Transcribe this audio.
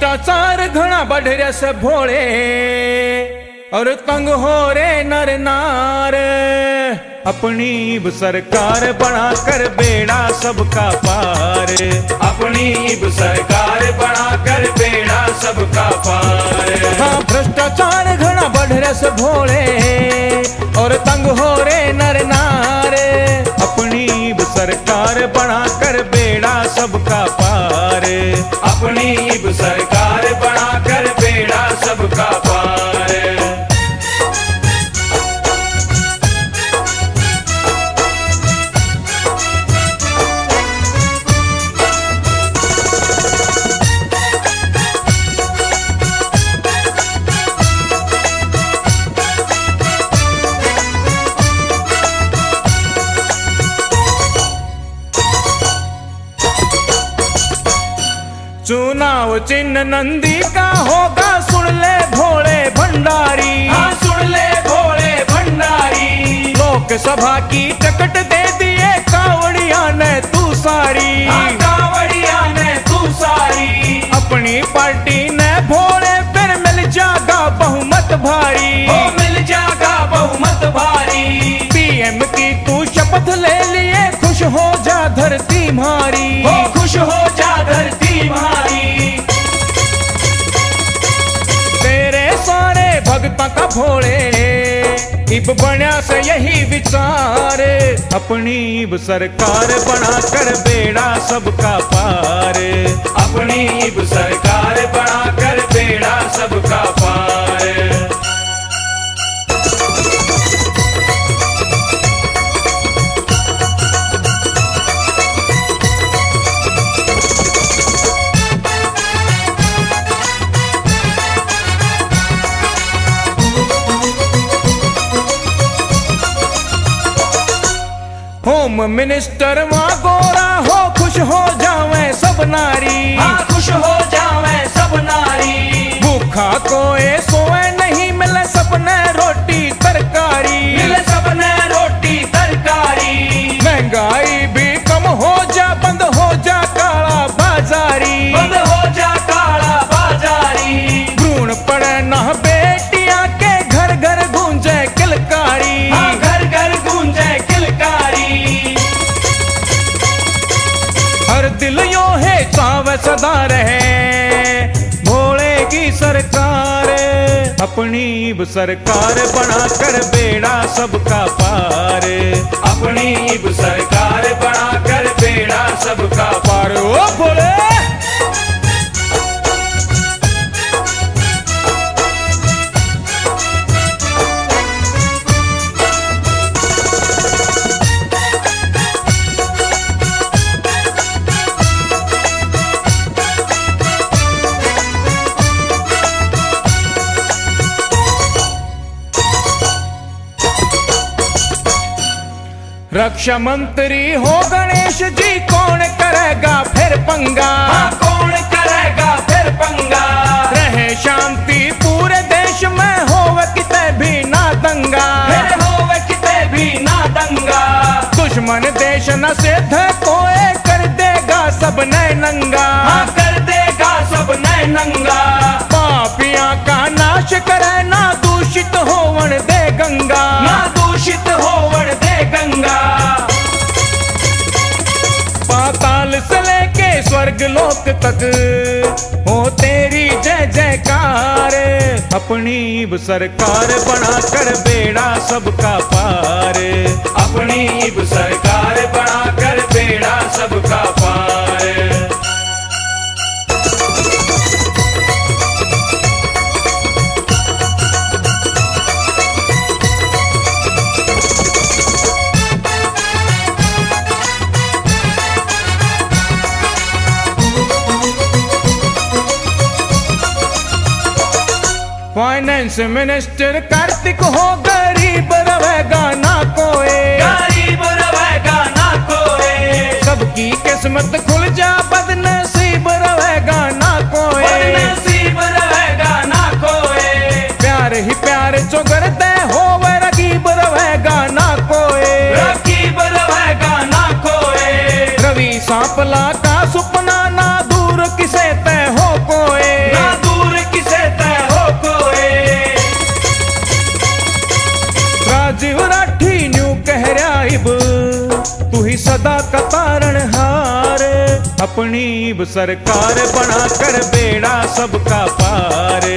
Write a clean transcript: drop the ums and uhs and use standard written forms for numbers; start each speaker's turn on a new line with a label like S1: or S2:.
S1: भ्रष्टाचार घना बढ़ रहा से भोले और तंग हो रे नर नार। अपनी सरकार बना कर बेड़ा सबका पार।
S2: अपनी सरकार बना कर बेड़ा सबका पार।
S1: हाँ भ्रष्टाचार घना बढ़ रहा से भोले और तंग हो रे नर नार। अपनी सरकार बना कर बेड़ा सबका पार।
S2: अपनी सरकार बना कर बेड़ा सबका पार।
S1: चुनाव चिन्ह नंदी का होगा सुन ले भोले भंडारी।
S2: हाँ सुन ले भोले भंडारी।
S1: लोकसभा की टिकट दे दिए कावड़िया ने तू सारी।
S2: हाँ कावड़िया ने तू सारी।
S1: अपनी पार्टी ने भोले फिर मिल जागा बहुमत भारी।
S2: ओ मिल जागा बहुमत भारी।
S1: पीएम की तू शपथ ले लिए खुश हो जा धरती मारी।
S2: ओ खुश हो जा धरती मारी।
S1: तेरे सारे भक्तों का भोले इब बना से यही विचार। अपनी सरकार बना कर बेड़ा सबका पार।
S2: अपनी सरकार बना कर बेड़ा सबका पार।
S1: होम मिनिस्टर वहाँ गोरा हो खुश हो जावे सब नारी।
S2: हाँ खुश हो जावे सब नारी।
S1: भूखा कोई सोए नहीं मिले सबने रोटी तरकारी।
S2: मिले सबने रोटी तरकारी।
S1: महंगाई भी कम हो जा बंद हो जा काला बाजारी।
S2: बंद हो जा काला बाजारी।
S1: भ्रूण पड़े ना बेटियां के घर घर गूंजे किलकारी।
S2: हाँ घर घर गूंजे किलकारी।
S1: हर दिल यो है चाव सदा रहे भोले की सरकार। अपनी सरकार बना कर बेड़ा सबका पार।
S2: अपनी सरकार बना कर बेड़ा सबका
S1: पार। ओ भोले रक्षा मंत्री हो गणेश जी कौन करेगा फिर पंगा।
S2: हाँ कौन करेगा फिर पंगा।
S1: रहे शांति पूरे देश में होवे किते भी ना दंगा।
S2: फिर होवे किते भी ना दंगा।
S1: दुश्मन देश न सिद्ध कोई कर देगा सब नए नंगा।
S2: हाँ कर देगा सब नए नंगा।
S1: पापियां का नाश करे ना दूषित होवन दे गंगा।
S2: ना दूषित होवन दे गंगा।
S1: पाताल से लेके स्वर्ग लोक तक हो तेरी जय जयकार। अपनी सरकार बना कर बेड़ा सबका पार।
S2: अपनी सरकार बना कर बेड़ा सबका पार।
S1: फाइनेंस मिनिस्टर कार्तिक हो गरीब रहेगा ना कोई।
S2: गरीब रहेगा ना कोई।
S1: सबकी किस्मत खुल जा बदनसीब रहेगा ना कोई।
S2: बदनसीब रहेगा ना कोई।
S1: प्यार ही प्यार जो करते हो वह रकीब रहेगा ना कोई।
S2: रकीब रहेगा ना कोई।
S1: रवि सांपला का सुपना ना दूर किसे तय हो कोई।
S2: ना
S1: सदा का तारणहार, अपनी सरकार बना कर बेड़ा सबका पार।